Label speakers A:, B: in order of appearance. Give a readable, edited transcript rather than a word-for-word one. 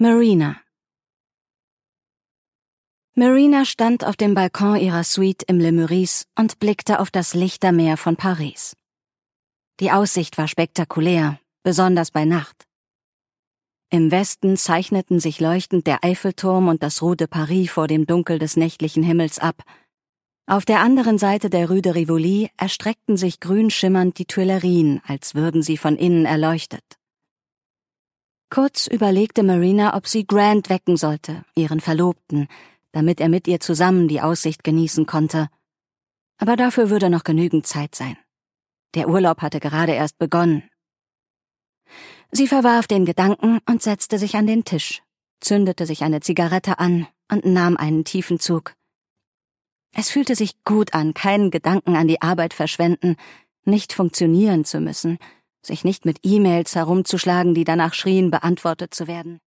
A: Marina. Marina stand auf dem Balkon ihrer Suite im Le Meurice und blickte auf das Lichtermeer von Paris. Die Aussicht war spektakulär, besonders bei Nacht. Im Westen zeichneten sich leuchtend der Eiffelturm und das Rue de Paris vor dem Dunkel des nächtlichen Himmels ab. Auf der anderen Seite der Rue de Rivoli erstreckten sich grün schimmernd die Tuilerien, als würden sie von innen erleuchtet. Kurz überlegte Marina, ob sie Grant wecken sollte, ihren Verlobten, damit er mit ihr zusammen die Aussicht genießen konnte. Aber dafür würde noch genügend Zeit sein. Der Urlaub hatte gerade erst begonnen. Sie verwarf den Gedanken und setzte sich an den Tisch, zündete sich eine Zigarette an und nahm einen tiefen Zug. Es fühlte sich gut an, keinen Gedanken an die Arbeit verschwenden, nicht funktionieren zu müssen, sich nicht mit E-Mails herumzuschlagen, die danach schrien, beantwortet zu werden.